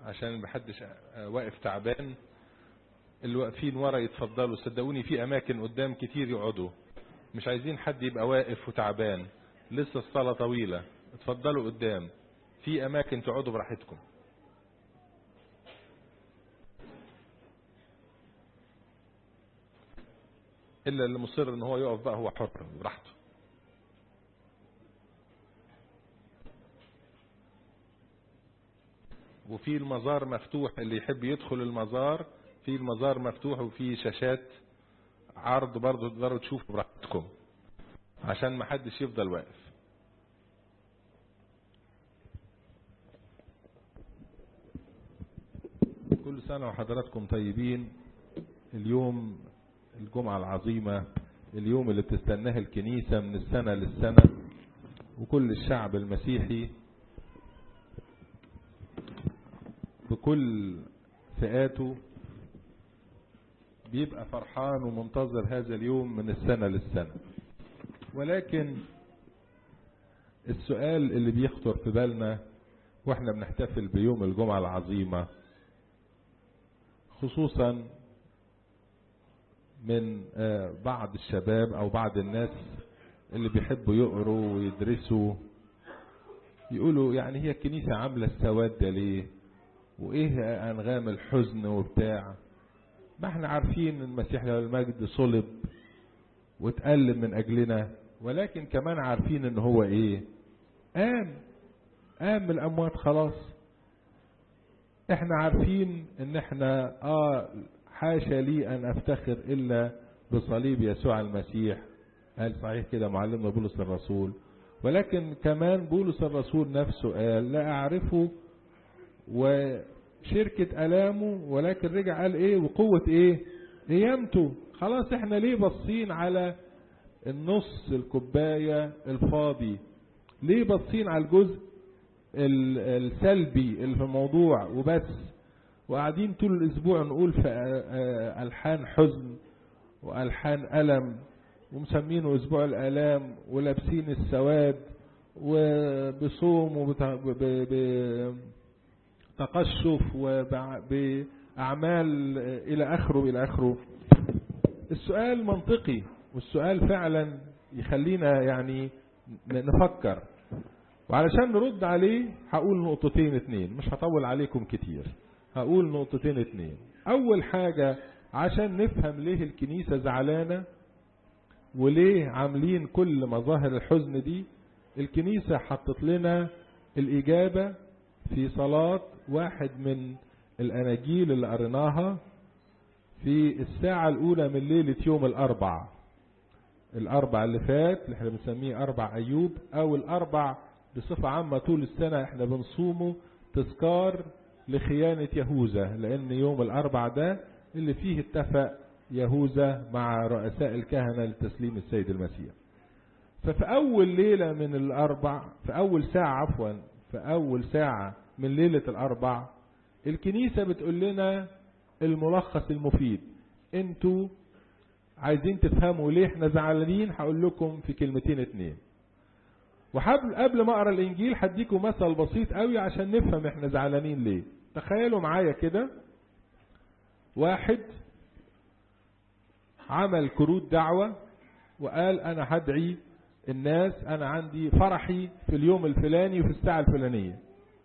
عشان محدش واقف تعبان. اللي واقفين ورا يتفضلوا، صدقوني في اماكن قدام كتير يقعدوا، مش عايزين حد يبقى واقف وتعبان، لسه الصلاة طويلة. اتفضلوا قدام، في اماكن تقعدوا براحتكم. الا اللي مصر ان هو يقف بقى هو حر براحته. وفي المزار مفتوح، اللي يحب يدخل المزار في المزار مفتوح، وفي شاشات عرض برضو تقدروا تشوفوا براحتكم عشان ما حدش يفضل واقف. كل سنة وحضراتكم طيبين. اليوم الجمعة العظيمة، اليوم اللي بتستناه الكنيسة من السنة للسنة، وكل الشعب المسيحي بكل فئاته بيبقى فرحان ومنتظر هذا اليوم من السنة للسنة. ولكن السؤال اللي بيخطر في بالنا واحنا بنحتفل بيوم الجمعة العظيمة، خصوصا من بعض الشباب او بعض الناس اللي بيحبوا يقروا ويدرسوا، يقولوا يعني هي الكنيسة عاملة السواد ده ليه، وايه انغام الحزن وبتاع؟ ما احنا عارفين المسيح له المجد صلب واتألم من اجلنا، ولكن كمان عارفين ان هو ايه، قام من الاموات خلاص. احنا عارفين ان احنا حاشا لي ان افتخر الا بصليب يسوع المسيح، قال صحيح كده معلمنا بولس الرسول. ولكن كمان بولس الرسول نفسه قال لا اعرفه وشركة الامه، ولكن رجع قال ايه وقوة ايه قيامته. خلاص احنا ليه باصين على النص الكوباية الفاضي؟ ليه باصين على الجزء السلبي اللي في الموضوع وبس، وقاعدين طول الاسبوع نقول في الحان حزن والحان الم ومسمينه اسبوع الالام، ولابسين السواد وبصوم وبتقشف وباعمال الى اخره. السؤال منطقي، والسؤال فعلا يخلينا يعني نفكر. وعلشان نرد عليه هقول نقطتين اتنين، مش هطول عليكم كتير، هقول نقطتين اتنين. اول حاجة عشان نفهم ليه الكنيسة زعلانة وليه عاملين كل مظاهر الحزن دي، الكنيسة حطت لنا الاجابة في صلاة واحد من الاناجيل اللي قريناها في الساعة الاولى من ليلة يوم الاربع اللي فات، اللي احنا بنسميه اربع ايوب، او الاربع بصفة عامة طول السنة احنا بنصومه تذكار لخيانة يهوذا، لان يوم الاربع ده اللي فيه اتفق يهوذا مع رؤساء الكهنة لتسليم السيد المسيح. ففي اول ليلة من الاربع، في اول ساعة من ليلة الاربع، الكنيسة بتقول لنا الملخص المفيد. انتوا عايزين تفهموا ليه احنا زعلانين، هقول لكم في كلمتين اتنين. قبل ما اقرا الانجيل هديكم مثل بسيط قوي عشان نفهم احنا زعلانين ليه. تخيلوا معايا كده واحد عمل كروت دعوة وقال انا هدعي الناس، انا عندي فرحي في اليوم الفلاني وفي الساعة الفلانية،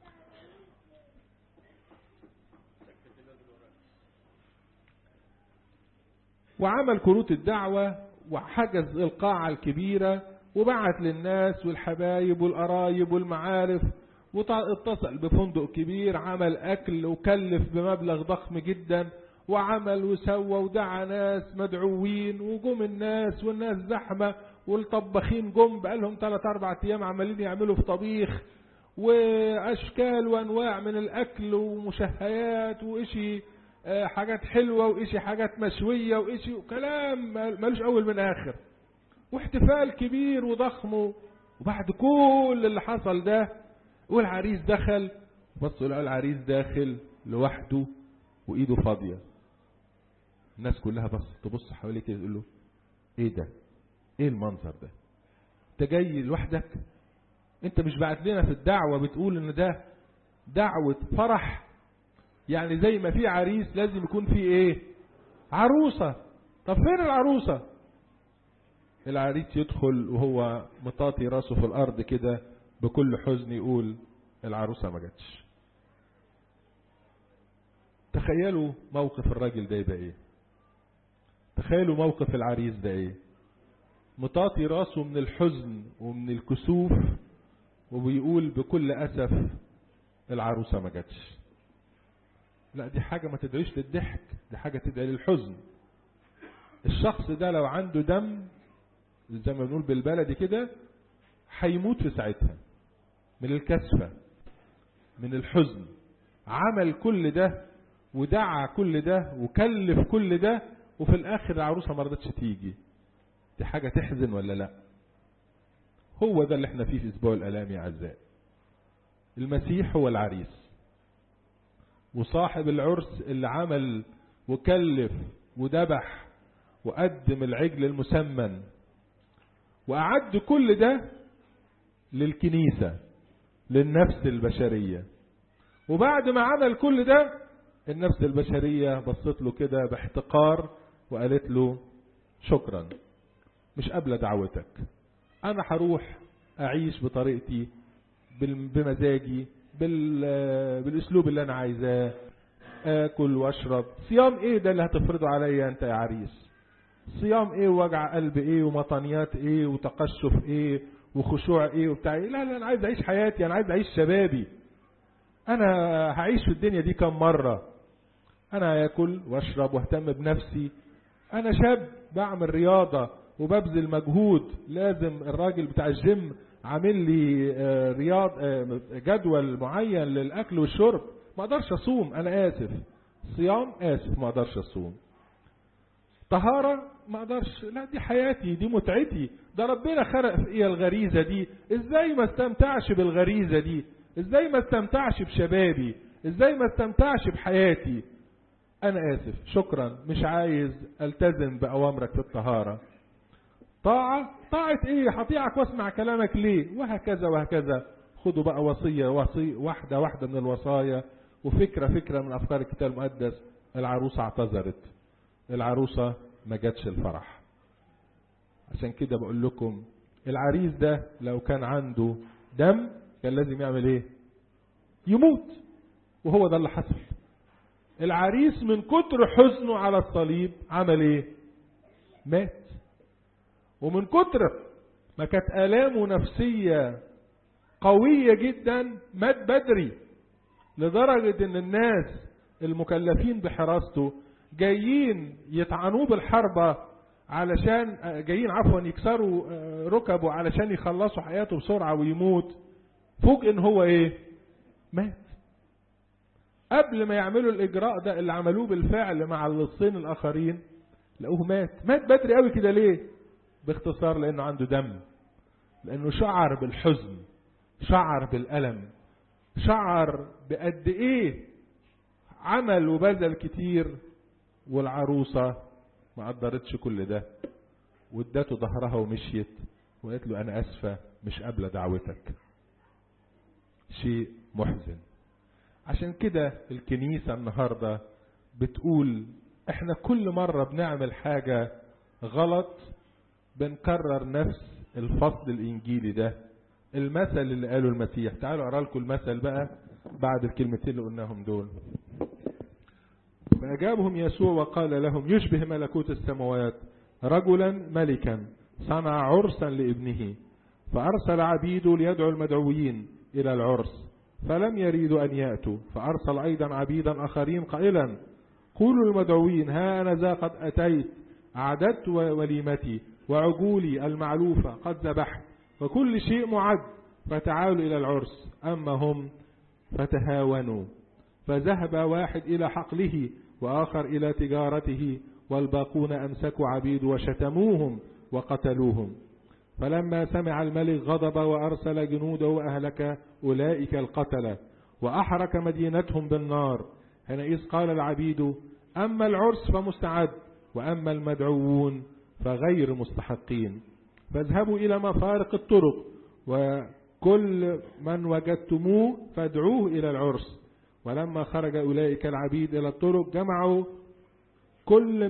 وعمل كروت الدعوة وحجز القاعة الكبيرة وبعت للناس والحبايب والقرايب والمعارف، واتصل بفندق كبير، عمل اكل وكلف بمبلغ ضخم جدا، وعمل وسوى ودعا ناس مدعوين، وجم الناس والناس زحمة، والطباخين جم بقالهم 3-4 ايام عمالين يعملوا في طبيخ واشكال وانواع من الاكل ومشهيات واشي حاجات حلوة واشي حاجات مشوية واشي وكلام ملوش اول من اخر، واحتفال كبير وضخم. وبعد كل اللي حصل ده والعريس دخل، بصوا لقوا العريس داخل لوحده وايده فاضية. الناس كلها تبص حواليه كده تقول له ايه ده، ايه المنظر ده، انت جاي لوحدك؟ انت مش بعت لنا في الدعوة بتقول ان ده دعوة فرح؟ يعني زي ما في عريس لازم يكون في ايه؟ عروسة. طب فين العروسة؟ العريس يدخل وهو مطاطي راسه في الارض كده بكل حزن يقول العروسة ما جاتش. تخيلوا موقف الراجل ده يبقى ايه؟ تخيلوا موقف العريس ده ايه؟ مطاطي راسه من الحزن ومن الكسوف وبيقول بكل اسف العروسة ما جاتش. لا دي حاجة ما تدعيش للضحك، دي حاجة تدعي للحزن. الشخص ده لو عنده دم زي ما بنقول بالبلدي كده هيموت في ساعتها من الكسفة من الحزن. عمل كل ده ودعا كل ده وكلف كل ده وفي الاخر العروسة ما رضتش تيجي. دي حاجة تحزن ولا لا؟ هو ده اللي احنا فيه في اسبوع الالام يا اعزائي. المسيح هو العريس وصاحب العرس اللي عمل وكلف وذبح وقدم العجل المسمن وأعد كل ده للكنيسة للنفس البشرية. وبعد ما عمل كل ده النفس البشرية بصت له كده باحتقار وقالت له شكرا مش قابلة دعوتك، أنا هروح أعيش بطريقتي بمزاجي بالأسلوب اللي أنا عايزاه، آكل وأشرب. صيام إيه ده اللي هتفرضه عليا أنت يا عريس؟ صيام إيه ووجع قلب إيه ومطنيات إيه وتقشف إيه وخشوع إيه وبتاع إيه؟ لا لا، أنا عايز أعيش حياتي، أنا عايز أعيش شبابي. أنا هعيش في الدنيا دي كم مرة؟ أنا آكل وأشرب واهتم بنفسي. أنا شاب بعمل رياضة وببذل مجهود. لازم الراجل بتاع الجيم عامل لي جدول معين للأكل والشرب. ما أقدرش أصوم، أنا آسف. صيام آسف، ما أقدرش أصوم. طهارة ما أقدرش، لا دي حياتي، دي متعتي، ده ربنا خلق في إيه الغريزة دي. إزاي ما استمتعش بالغريزة دي؟ إزاي ما استمتعش بشبابي؟ إزاي ما استمتعش بحياتي؟ أنا آسف، شكرا، مش عايز ألتزم بأوامرك في الطهارة. طاعة إيه؟ هطيعك واسمع كلامك ليه؟ وهكذا وهكذا. خدوا بقى وصية واحدة من الوصايا وفكرة من أفكار الكتاب المقدس. العروسة اعتذرت، العروسة ما جاتش الفرح. عشان كده بقول لكم العريس ده لو كان عنده دم كان لازم يعمل ايه؟ يموت. وهو ده اللي حصل. العريس من كتر حزنه على الصليب عمل ايه؟ مات. ومن كتر ما كانت آلامه نفسية قوية جدا مات بدري، لدرجة ان الناس المكلفين بحراسته جايين يطعنوه بالحربة علشان يكسروا ركبه علشان يخلصوا حياته بسرعة ويموت. فوق ان هو ايه؟ مات. قبل ما يعملوا الاجراء ده اللي عملوه بالفعل مع اللصين الاخرين لقوه مات بدري قوي كده. ليه؟ باختصار لانه عنده دم، لانه شعر بالحزن، شعر بالألم، شعر بقد ايه عمل وبذل كتير والعروسة ما قدرتش كل ده وادته ظهرها ومشيت وقالت له انا اسفة مش قابلة دعوتك. شيء محزن. عشان كده الكنيسة النهاردة بتقول احنا كل مرة بنعمل حاجة غلط بنكرر نفس الفصل الانجيلي ده، المثل اللي قاله المسيح. تعالوا اقرا لكم المثل بقى بعد الكلمتين اللي قلناهم دول. فأجابهم يسوع وقال لهم يشبه ملكوت السماوات رجلا ملكا صنع عرسا لابنه، فأرسل عبيده ليدعو المدعوين إلى العرس فلم يريدوا أن يأتوا، فأرسل أيضا عبيدا آخرين قائلا قولوا للمدعوين ها أنا ذا قد أتيت، أعددت وليمتي وعجولي المعلوفة قد ذبحت وكل شيء معد، فتعالوا إلى العرس. أما هم فتهاونوا، فذهب واحد إلى حقله وآخر إلى تجارته، والباقون أمسكوا عبيد وشتموهم وقتلوهم. فلما سمع الملك غضب وأرسل جنوده وأهلك أولئك القتلة وأحرق مدينتهم بالنار. حينئذ قال العبيد أما العرس فمستعد وأما المدعوون فغير مستحقين، فاذهبوا إلى مفارق الطرق وكل من وجدتموه فادعوه إلى العرس. ولما خرج أولئك العبيد إلى الطرق جمعوا كل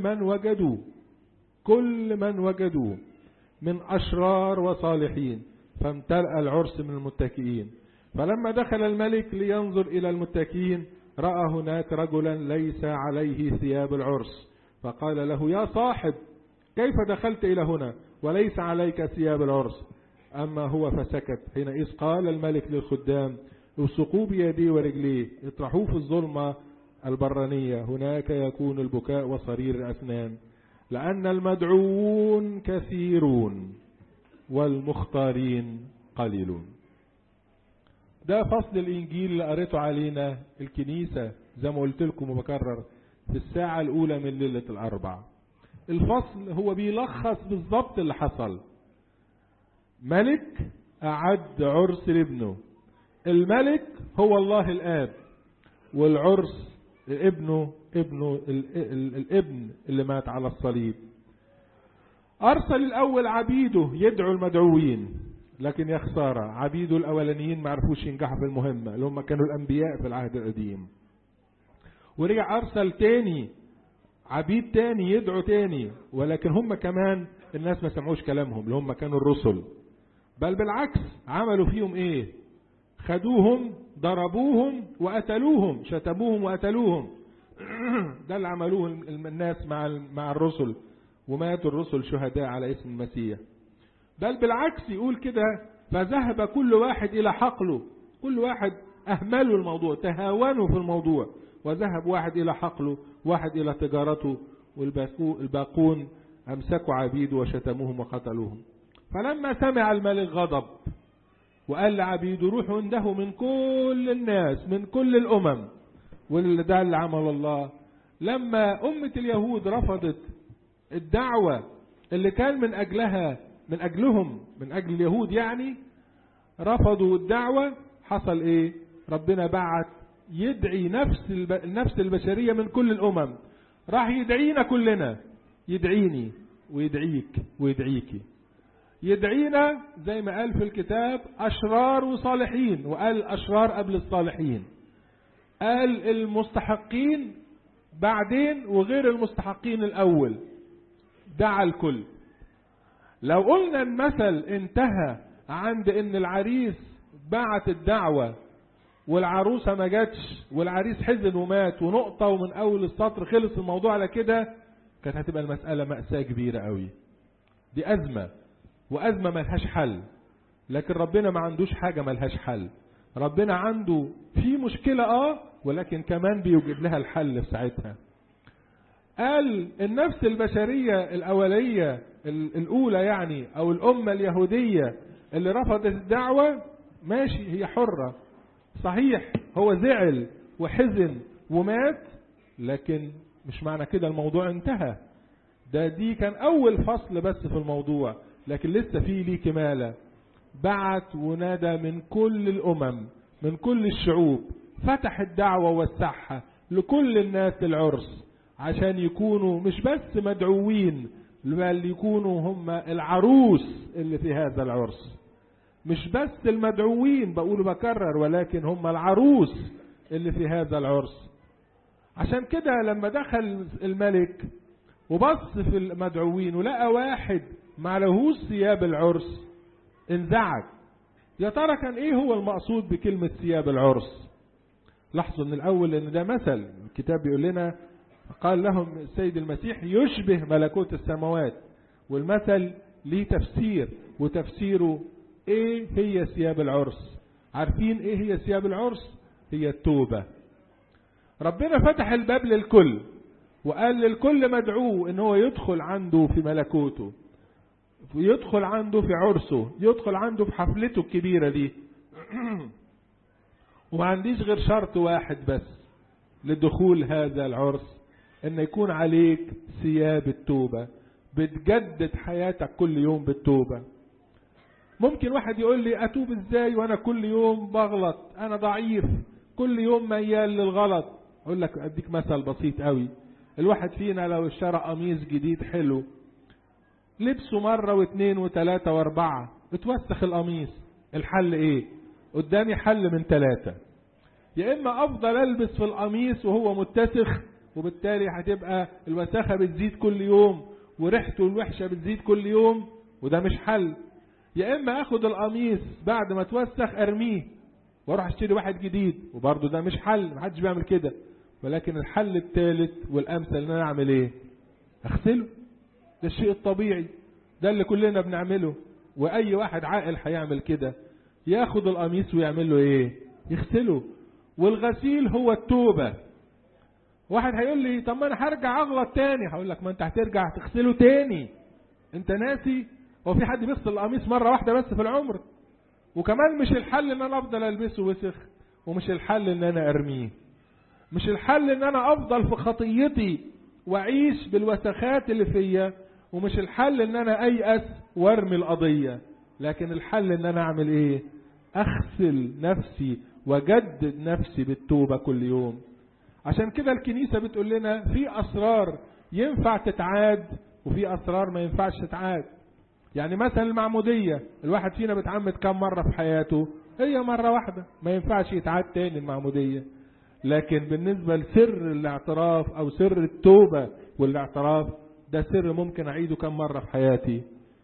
من وجدوا من أشرار وصالحين، فامتلأ العرس من المتكئين. فلما دخل الملك لينظر إلى المتكئين رأى هناك رجلا ليس عليه ثياب العرس، فقال له: يا صاحب، كيف دخلت إلى هنا وليس عليك ثياب العرس؟ أما هو فسكت. حينئذ قال الملك للخدام: الصقوه بيديه ورجليه، اطرحوه في الظلمة البرانية، هناك يكون البكاء وصرير الأسنان، لأن المدعوون كثيرون والمختارين قليلون. ده فصل الإنجيل اللي قريته علينا الكنيسة زي ما قلت لكم وبكرر في الساعة الأولى من ليلة الأربع. الفصل هو بيلخص بالضبط اللي حصل. ملك أعد عرس لابنه، الملك هو الله الآب، والعرس ابنه الابن اللي مات على الصليب. أرسل الأول عبيده يدعو المدعوين، لكن يا خسارة عبيده الأولانيين ما عرفوش ينجحوا في المهمة اللي هم كانوا الأنبياء في العهد القديم. ورجع أرسل تاني عبيد تاني يدعو تاني، ولكن هم كمان الناس ما سمعوش كلامهم اللي هم كانوا الرسل، بل بالعكس عملوا فيهم ايه؟ خدوهم ضربوهم وقتلوهم، شتموهم وقتلوهم. ده اللي عملوه الناس مع الرسل، وماتوا الرسل شهداء على اسم المسيح. بل بالعكس يقول كده: فذهب كل واحد إلى حقله، كل واحد أهملوا الموضوع، تهاونوا في الموضوع، وذهب واحد إلى حقله، واحد إلى تجارته، والباقون أمسكوا عبيده وشتموهم وقتلوهم. فلما سمع الملك غضب وقال لعبيده: روحوا عنده من كل الناس من كل الأمم. وده اللي عمل الله. لما أمة اليهود رفضت الدعوة اللي كان من أجل اليهود يعني، رفضوا الدعوة، حصل ايه؟ ربنا بعت يدعي نفس البشرية من كل الأمم، راح يدعينا كلنا، يدعيني ويدعيك ويدعيكي، يدعينا زي ما قال في الكتاب أشرار وصالحين، وقال أشرار قبل الصالحين، قال المستحقين بعدين وغير المستحقين الأول، دعا الكل. لو قلنا المثل انتهى عند ان العريس بعت الدعوة والعروسة ما جاتش والعريس حزن ومات ونقطة ومن اول السطر خلص الموضوع على كده، كانت هتبقى المسألة مأساة كبيرة قوي. دي أزمة، وأزمة ملهاش حل. لكن ربنا ما عندوش حاجة ملهاش حل. ربنا عنده في مشكلة ولكن كمان بيوجد لها الحل في ساعتها. قال النفس البشرية الأولية الأولى يعني، أو الأمة اليهودية اللي رفضت الدعوة، ماشي هي حرة، صحيح هو زعل وحزن ومات، لكن مش معنى كده الموضوع انتهى. دي كان أول فصل بس في الموضوع، لكن لسه فيه ليه كمالة. بعت ونادى من كل الأمم من كل الشعوب، فتح الدعوة ووسعها لكل الناس العرس، عشان يكونوا مش بس مدعوين، بل يكونوا هم العروس اللي في هذا العرس. مش بس المدعوين بقول بكرر، ولكن هم العروس اللي في هذا العرس. عشان كده لما دخل الملك وبص في المدعوين ولقى واحد ما لهوش ثياب العرس، انزعج. يا ترى كان ايه هو المقصود بكلمة ثياب العرس؟ لاحظوا من الاول ان ده مثل، الكتاب بيقول لنا قال لهم السيد المسيح يشبه ملكوت السماوات، والمثل ليه تفسير، وتفسيره ايه هي ثياب العرس؟ عارفين ايه هي ثياب العرس؟ هي التوبة. ربنا فتح الباب للكل وقال للكل مدعوه ان هو يدخل عنده في ملكوته، يدخل عنده في عرسه، يدخل عنده في حفلته الكبيرة دي. وما عنديش غير شرط واحد بس لدخول هذا العرس، ان يكون عليك ثياب التوبة، بتجدد حياتك كل يوم بالتوبة. ممكن واحد يقول لي اتوب ازاي وانا كل يوم بغلط، انا ضعيف كل يوم ميال للغلط. اقول لك اديك مثل بسيط قوي. الواحد فينا لو اشترى قميص جديد حلو، لبسه مرة واثنين وثلاثة واربعة، اتوسخ القميص، الحل ايه؟ قدامي حل من 3. يا اما افضل البس في القميص وهو متسخ وبالتالي هتبقى الوساخة بتزيد كل يوم وريحته الوحشة بتزيد كل يوم، وده مش حل. يا اما اخد القميص بعد ما توسخ ارميه واروح اشتري واحد جديد، وبرضه ده مش حل، محدش بيعمل كده. ولكن الحل الثالث والامثل ان انا اعمل ايه؟ اغسله. ده الشيء الطبيعي، ده اللي كلنا بنعمله، واي واحد عاقل هيعمل كده. ياخد القميص ويعمل له ايه؟ يغسله. والغسيل هو التوبة. واحد هيقول لي طب ما انا هرجع اغلط تاني. هقول لك ما انت هترجع تغسله تاني، انت ناسي؟ هو في حد بيغسل القميص مرة واحدة بس في العمر؟ وكمان مش الحل ان انا افضل البسه وسخ، ومش الحل ان انا ارميه، مش الحل ان انا افضل في خطيتي واعيش بالوسخات اللي فيا، ومش الحل ان انا ايأس وارمي القضية. لكن الحل ان انا اعمل ايه؟ اغسل نفسي واجدد نفسي بالتوبة كل يوم. عشان كده الكنيسة بتقول لنا في اسرار ينفع تتعاد وفي اسرار ما ينفعش تتعاد. يعني مثلا المعمودية، الواحد فينا بيتعمد كم مرة في حياته؟ هي مرة واحدة، ما ينفعش يتعاد تاني المعمودية. لكن بالنسبة لسر الاعتراف او سر التوبة والاعتراف، ده سر ممكن اعيده كم مرة في حياتي؟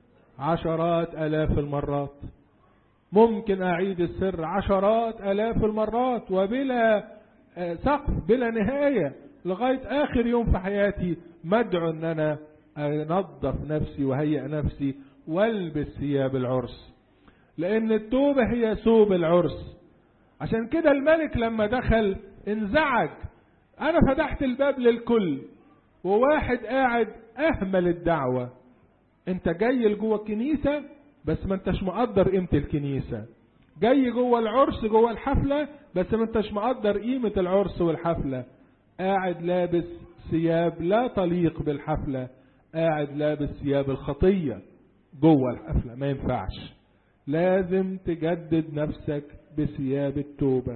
10,000 المرات. ممكن اعيد السر 10,000 المرات وبلا سقف، بلا نهاية، لغاية اخر يوم في حياتي مدعو ان انا انظف نفسي وهيئ نفسي والبس ثياب العرس، لان التوبة هي ثوب العرس. عشان كده الملك لما دخل انزعج. انا فتحت الباب للكل وواحد قاعد اهمل الدعوة. انت جاي لجوه الكنيسة بس ما انتش مقدر قيمة الكنيسة، جاي جوه العرس جوه الحفلة بس ما انتش مقدر قيمة العرس والحفلة. قاعد لابس ثياب لا تليق بالحفلة، قاعد لابس ثياب الخطية جوه الحفلة. ما ينفعش، لازم تجدد نفسك بثياب التوبة،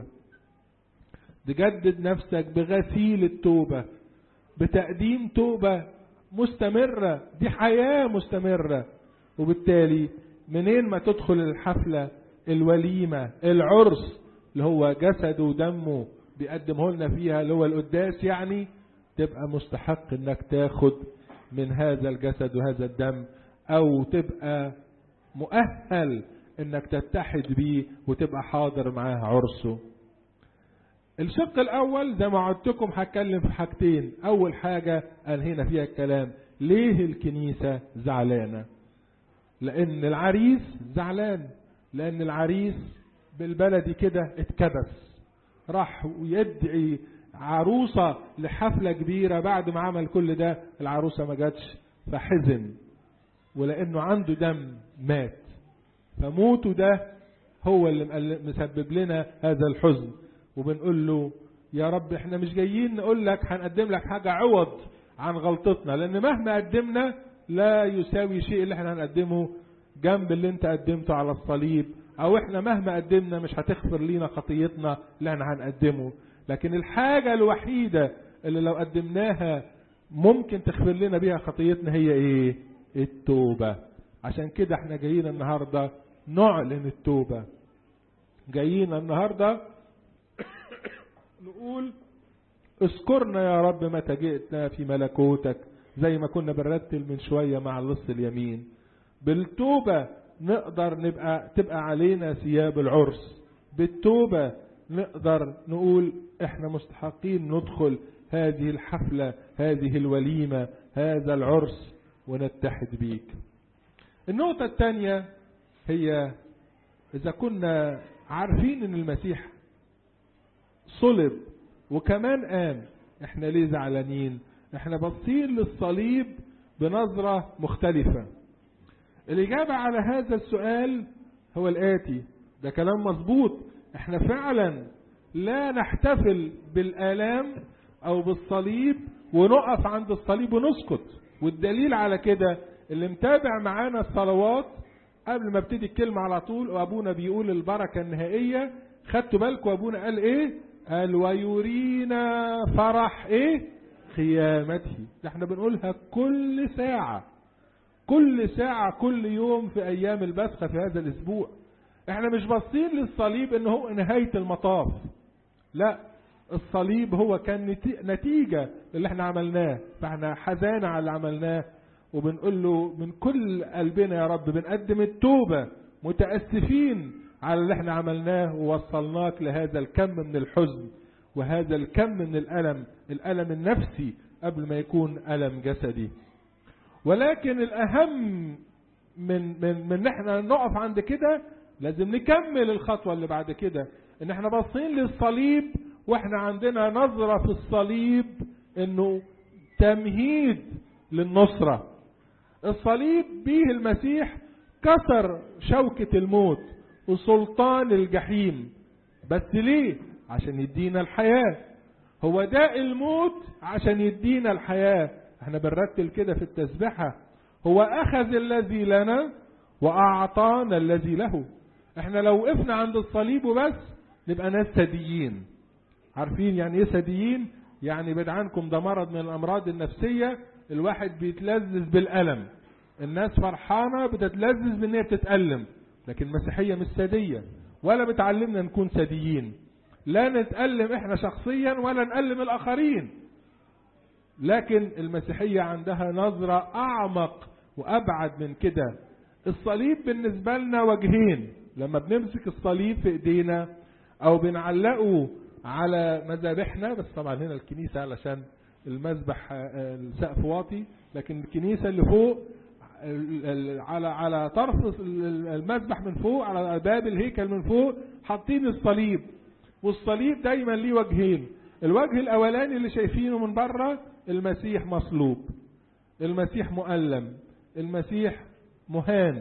تجدد نفسك بغسيل التوبة، بتقديم توبة مستمرة. دي حياة مستمرة. وبالتالي منين ما تدخل الحفلة، الوليمة، العرس اللي هو جسده ودمه بيقدمه لنا فيها اللي هو القداس، يعني تبقى مستحق انك تاخد من هذا الجسد وهذا الدم، او تبقى مؤهل انك تتحد بيه وتبقى حاضر معاه عرسه. الشق الاول زي ما عدتكم هتكلم في حاجتين. اول حاجة انهينا فيها الكلام، ليه الكنيسة زعلانة؟ لان العريس زعلان، لان العريس بالبلدي كده اتكبس، راح ويدعي عروسة لحفلة كبيرة، بعد ما عمل كل ده العروسة ما جاتش فحزن، ولانه عنده دم مات. فموته ده هو اللي مسبب لنا هذا الحزن. وبنقول له يا رب احنا مش جايين نقول لك هنقدم لك حاجة عوض عن غلطتنا، لان مهما قدمنا لا يساوي شيء اللي احنا هنقدمه جنب اللي انت قدمته على الصليب، او احنا مهما قدمنا مش هتغفر لينا خطيتنا اللي احنا هنقدمه. لكن الحاجة الوحيدة اللي لو قدمناها ممكن تغفر لنا بيها خطيتنا هي ايه؟ التوبة. عشان كده احنا جايين النهاردة نعلن التوبة، جايين النهاردة نقول اذكرنا يا رب متى جئتنا في ملكوتك، زي ما كنا بنرتل من شوية مع اللص اليمين. بالتوبة نقدر تبقى علينا ثياب العرس، بالتوبة نقدر نقول احنا مستحقين ندخل هذه الحفلة، هذه الوليمة، هذا العرس، ونتحد بيك. النقطة الثانية هي إذا كنا عارفين إن المسيح صلب وكمان قام، إحنا ليه زعلانين؟ إحنا باصين للصليب بنظرة مختلفة. الإجابة على هذا السؤال هو الآتي، ده كلام مظبوط. إحنا فعلا لا نحتفل بالآلام أو بالصليب ونقف عند الصليب ونسكت. والدليل على كده اللي متابع معانا الصلوات قبل ما ابتدي الكلمة على طول، وابونا بيقول البركة النهائية، خدتوا بالكم ابونا قال ايه؟ قال ويرينا فرح ايه؟ قيامته. ده احنا بنقولها كل ساعة، كل ساعة، كل يوم في ايام البسخة في هذا الاسبوع. احنا مش باصين للصليب ان هو نهاية المطاف، لا، الصليب هو كان نتيجة اللي احنا عملناه، فاحنا حزانة على اللي عملناه وبنقول له من كل قلبنا يا رب بنقدم التوبة متأسفين على اللي احنا عملناه ووصلناك لهذا الكم من الحزن وهذا الكم من الألم النفسي قبل ما يكون ألم جسدي. ولكن الأهم من احنا نقف عند كده، لازم نكمل الخطوة اللي بعد كده، ان احنا باصين للصليب واحنا عندنا نظرة في الصليب انه تمهيد للنصرة. الصليب به المسيح كسر شوكة الموت وسلطان الجحيم، بس ليه؟ عشان يدينا الحياة. هو داء الموت عشان يدينا الحياة. احنا بنرتل كده في التسبيحة: هو أخذ الذي لنا وأعطانا الذي له. احنا لو وقفنا عند الصليب وبس نبقى ناس سديين. عارفين يعني ايه سديين؟ يعني بعد عنكم ده مرض من الأمراض النفسية، الواحد بيتلذذ بالألم. الناس فرحانة بتتلذذ بان هي بتتألم، لكن المسيحية مش سدية ولا بتعلمنا نكون سديين. لا نتألم احنا شخصيا ولا نألم الآخرين، لكن المسيحية عندها نظرة أعمق وأبعد من كده. الصليب بالنسبة لنا وجهين. لما بنمسك الصليب في ايدينا او بنعلقه على مذابحنا، بس طبعا هنا الكنيسة علشان المذبح السقف واطي، لكن الكنيسة اللي فوق على طرف المذبح من فوق، على باب الهيكل من فوق حاطين الصليب. والصليب دايما ليه وجهين. الوجه الاولاني اللي شايفينه من بره المسيح مصلوب، المسيح مؤلم، المسيح مهان.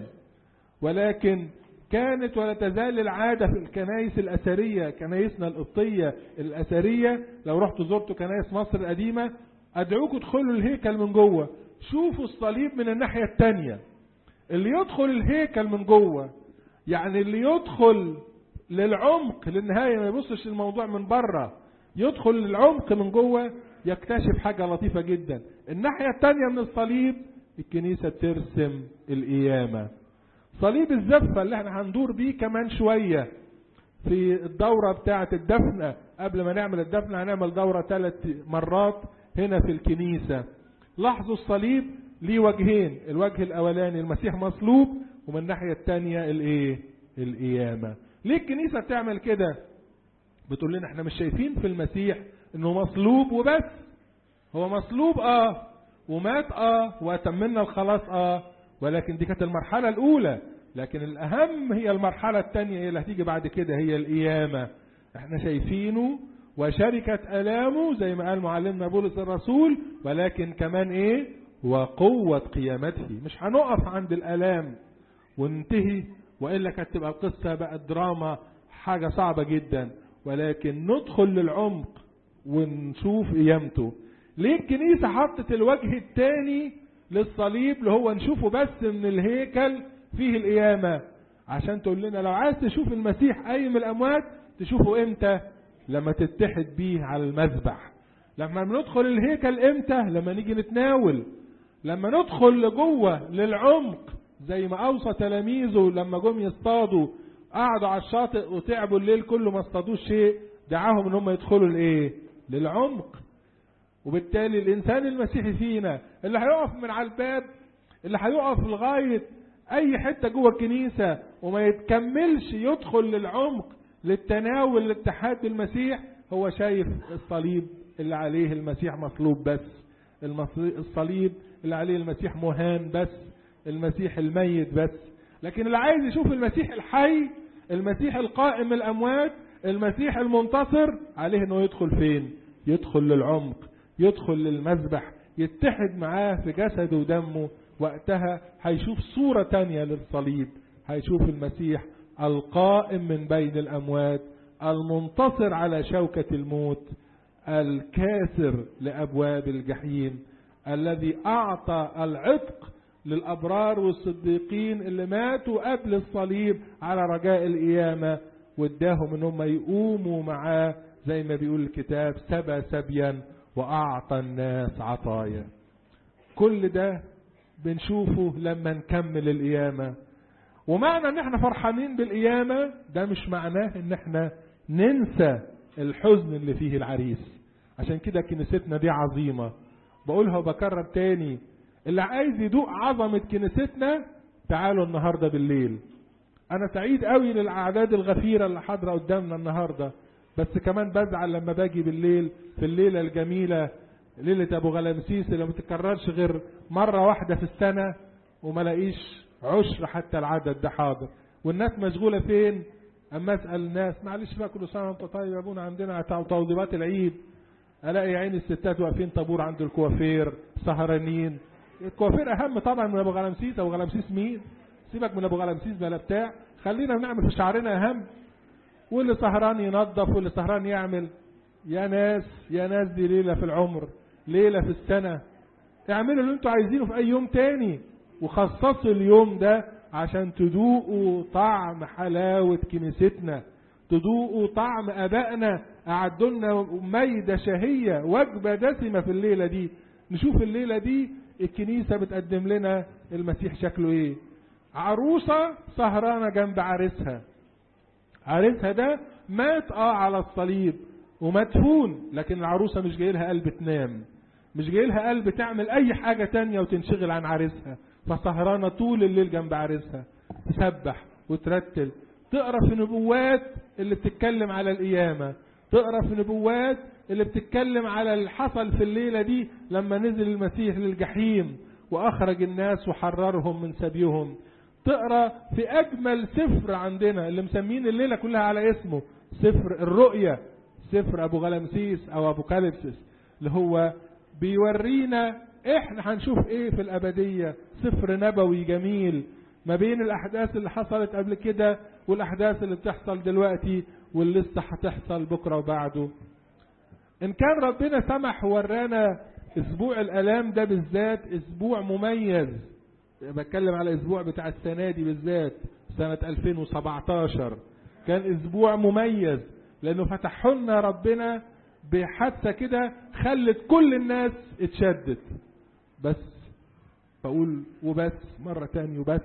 ولكن كانت ولا تزال العادة في الكنائس الأثرية، كنائسنا القبطية الأثرية، لو رحتوا زرتوا كنائس مصر القديمة أدعوكم تدخلوا الهيكل من جوه، شوفوا الصليب من الناحية التانية. اللي يدخل الهيكل من جوه، يعني اللي يدخل للعمق للنهاية، ما يبصش الموضوع من بره، يدخل للعمق من جوه، يكتشف حاجة لطيفة جدا. الناحية التانية من الصليب الكنيسة ترسم القيامة. صليب الزفة اللي احنا هندور بيه كمان شوية في الدورة بتاعة الدفنة. قبل ما نعمل الدفنة هنعمل دورة 3 مرات هنا في الكنيسة. لاحظوا الصليب ليه وجهين، الوجه الاولاني المسيح مصلوب، ومن الناحية التانية الايه؟ القيامة. ليه الكنيسة بتعمل كده؟ بتقول لنا احنا مش شايفين في المسيح انه مصلوب وبس. هو مصلوب ومات واتممنا الخلاص ولكن دي كانت المرحلة الاولى، لكن الاهم هي المرحلة الثانية اللي هتيجي بعد كده، هي القيامة. احنا شايفينه وشركة الامه زي ما قال معلمنا بولس الرسول، ولكن كمان ايه؟ وقوة قيامته. مش هنقف عند الالام وننتهي، وإلا كانت تبقى القصة بقى دراما، حاجة صعبة جدا، ولكن ندخل للعمق ونشوف قيامته. ليه الكنيسة حطت الوجه الثاني للصليب اللي هو نشوفه بس من الهيكل فيه القيامة؟ عشان تقول لنا لو عايز تشوف المسيح قايم من الأموات تشوفه امتى؟ لما تتحد بيه على المذبح. لما ندخل الهيكل امتى؟ لما نيجي نتناول، لما ندخل لجوه للعمق، زي ما اوصى تلاميذه لما جم يصطادوا، قعدوا على الشاطئ وتعبوا الليل كله ما اصطادوش شيء، دعاهم ان هم يدخلوا لايه؟ للعمق. وبالتالي الانسان المسيحي فينا اللي هيقف من على الباب، اللي هيقف لغايه اي حته جوه الكنيسه وما يتكملش يدخل للعمق للتناول الاتحاد بالمسيح، هو شايف الصليب اللي عليه المسيح مصلوب بس، الصليب اللي عليه المسيح مهان بس، المسيح الميت بس. لكن اللي عايز يشوف المسيح الحي، المسيح القائم من الأموات، المسيح المنتصر، عليه انه يدخل فين؟ يدخل للعمق، يدخل للمذبح، يتحد معاه في جسده ودمه. وقتها هيشوف صورة تانية للصليب، هيشوف المسيح القائم من بين الأموات، المنتصر على شوكة الموت، الكاسر لأبواب الجحيم، الذي أعطى العتق للأبرار والصديقين اللي ماتوا قبل الصليب على رجاء القيامة، واداهم ان هم يقوموا معاه زي ما بيقول الكتاب سبى سبيا وأعطى الناس عطايا. كل ده بنشوفه لما نكمل القيامة. ومعنى ان احنا فرحانين بالقيامة ده مش معناه ان احنا ننسى الحزن اللي فيه العريس. عشان كده كنيستنا دي عظيمة. بقولها وبكرر تاني، اللي عايز يدوق عظمة كنيستنا تعالوا النهاردة بالليل. انا سعيد قوي للاعداد الغفيرة اللي حاضرة قدامنا النهاردة، بس كمان بزعل لما باجي بالليل في الليلة الجميلة، ليلة ابو غلامسيس اللي ما تتكررش غير مرة واحدة في السنة، وما لاقيش عشر حتى العدد ده حاضر. والناس مشغولة فين؟ اما اسأل الناس معلش بقى كل سنة وانت طيب يا ابونا، عندنا توضيبات العيد، الاقي عين الستات واقفين طابور عند الكوافير سهرانين. الكوافير اهم طبعا من ابو غلامسيس. ابو غلامسيس مين؟ سيبك من ابو غلامسيس بلا بتاع، خلينا نعمل في شعرنا اهم. واللي سهران ينظف واللي سهران يعمل. يا ناس دي ليلة في العمر، ليلة في السنة. اعملوا اللي انتوا عايزينه في اي يوم تاني، وخصصوا اليوم ده عشان تدوقوا طعم حلاوة كنيستنا، تدوقوا طعم ابائنا. اعدوا لنا ميدة شهية، وجبة دسمة في الليلة دي. نشوف الليلة دي الكنيسة بتقدم لنا المسيح شكله ايه. عروسة سهرانة جنب عريسها. عريسها ده مات على الصليب ومدفون، لكن العروسة مش جاي لها قلب تنام، مش جاي لها قلب تعمل اي حاجة تانية وتنشغل عن عريسها. فسهرانة طول الليل جنب عريسها، تسبح وترتل، تقرأ في نبوات اللي بتتكلم على القيامة، تقرأ في نبوات اللي بتتكلم على اللي حصل في الليلة دي لما نزل المسيح للجحيم واخرج الناس وحررهم من سبيهم. تقرأ في اجمل سفر عندنا اللي مسمين الليلة كلها على اسمه، سفر الرؤيا، سفر ابو غلامسيس او ابوكاليبسس، اللي هو بيورينا احنا هنشوف ايه في الابدية. سفر نبوي جميل ما بين الاحداث اللي حصلت قبل كده والاحداث اللي بتحصل دلوقتي واللي لسه هتحصل بكرة وبعده. ان كان ربنا سمح ورانا اسبوع الالام ده بالذات اسبوع مميز، بتكلم على اسبوع بتاع السنة دي بالذات سنة 2017، كان اسبوع مميز لانه فتح لنا ربنا بحادثة كده خلت كل الناس اتشدت. بس بقول وبس مرة تاني وبس،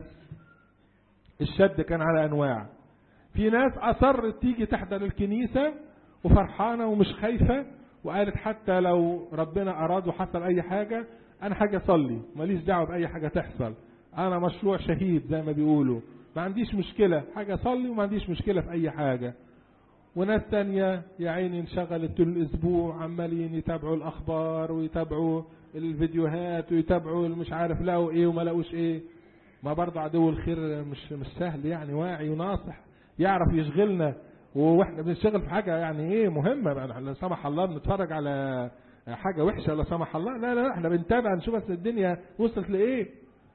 الشد كان على انواع. في ناس اصرت تيجي تحضر الكنيسة وفرحانة ومش خايفة، وقالت حتى لو ربنا اراد وحصل اي حاجة انا حاجة اصلي، ماليش دعوة باي حاجة تحصل، انا مشروع شهيد زي ما بيقولوا، ما عنديش مشكلة حاجة اصلي وما عنديش مشكلة في اي حاجة. وناس تانية يا عيني انشغلت طول الاسبوع عمالين يتابعوا الاخبار ويتابعوا الفيديوهات ويتابعوا مش عارف لقوا ايه وما لقوش ايه. ما برضه عدو الخير مش سهل يعني، واعي وناصح يعرف يشغلنا واحنا بنشتغل في حاجة يعني ايه مهمة. لا سمح الله بنتفرج على حاجة وحشة لا سمح الله، لا احنا بنتابع نشوف بس الدنيا وصلت لايه.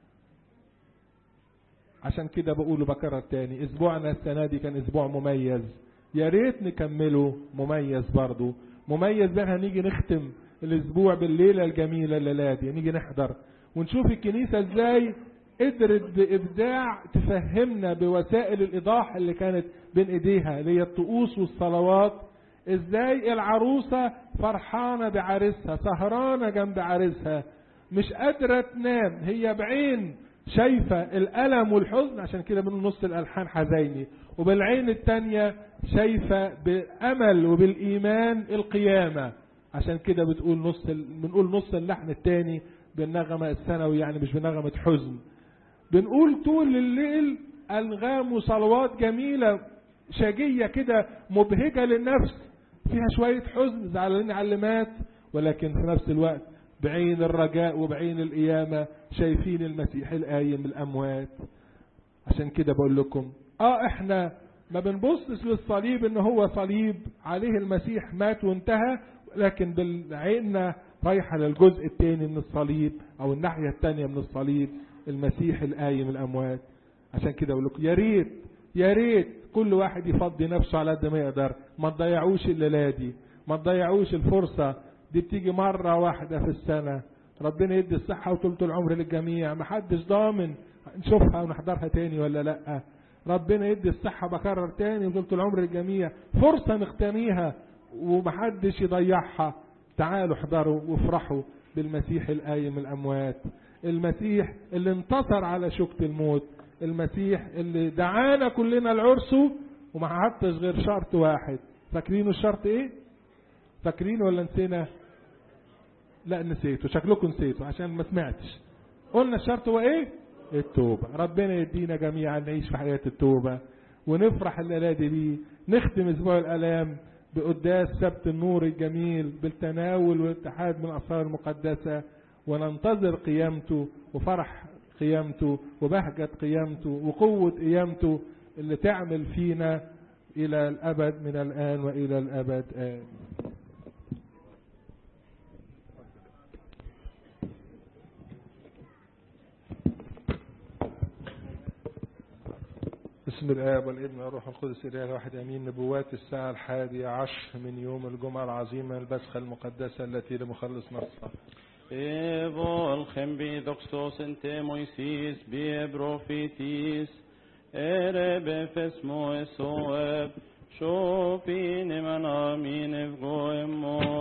عشان كده بقوله بكرر تاني، اسبوعنا السنة دي كان اسبوع مميز، يا ريت نكمله مميز برضو. مميز بقى هنيجي نختم الاسبوع بالليلة الجميلة الليلة دي، نيجي نحضر ونشوف الكنيسة ازاي قدرت بإبداع تفهمنا بوسائل الإيضاح اللي كانت بين ايديها اللي هي الطقوس والصلوات، ازاي العروسة فرحانة بعريسها سهرانة جنب عريسها مش قادرة تنام، هي بعين شايفة الألم والحزن، عشان كده من نص الألحان حزيني، وبالعين التانية شايفة بأمل وبالإيمان القيامة. عشان كده بنقول نص اللحن التاني بالنغمة الثانوي، يعني مش بنغمة حزن. بنقول طول الليل ألغام وصلوات جميلة شجية كده مبهجة للنفس، فيها شوية حزن زعلانين على اللي مات، ولكن في نفس الوقت بعين الرجاء وبعين القيامة شايفين المسيح القايم من الأموات. عشان كده بقول لكم احنا ما بنبصش للصليب ان هو صليب عليه المسيح مات وانتهى، لكن بالعيننا رايحة للجزء الثاني من الصليب او الناحية الثانية من الصليب، المسيح القايم من الأموات. عشان كده بقول لكم يا ريت كل واحد يفضي نفسه على قد ما يقدر، ما تضيعوش الليلة دي، ما تضيعوش الفرصة دي، بتيجي مرة واحدة في السنة. ربنا يدي الصحة وطولة العمر للجميع، ما حدش ضامن نشوفها ونحضرها تاني ولا لا. ربنا يدي الصحة بكرر تاني وطولة العمر للجميع، فرصة نغتنيها ومحدش يضيعها. تعالوا احضروا وافرحوا بالمسيح القايم من الأموات، المسيح اللي انتصر على شوكة الموت، المسيح اللي دعانا كلنا لعرسه وما حطش غير شرط واحد، فاكرينه الشرط ايه؟ فاكرينه ولا نسينا؟ لا نسيته، شكلكم نسيته عشان ما سمعتش. قلنا الشرط هو ايه؟ التوبة. ربنا يدينا جميعا نعيش في حياة التوبة ونفرح الليلة دي بيه. نختم اسبوع الالام بقداس سبت النور الجميل بالتناول والاتحاد من الاسرار المقدسة، وننتظر قيامته وفرح قيامته وبهجة قيامته وقوة قيامته اللي تعمل فينا الى الابد من الان والى الابد آمين. بسم الآب والابن والروح القدس إله واحد أمين. نبوات الساعة 11 من يوم الجمعة العظيمة البسخة المقدسة التي لمخلص نصها. Evolchem bidoxos ente Moisis bie prophetis erebe fesmo esoeb shopin eman amin evgoemo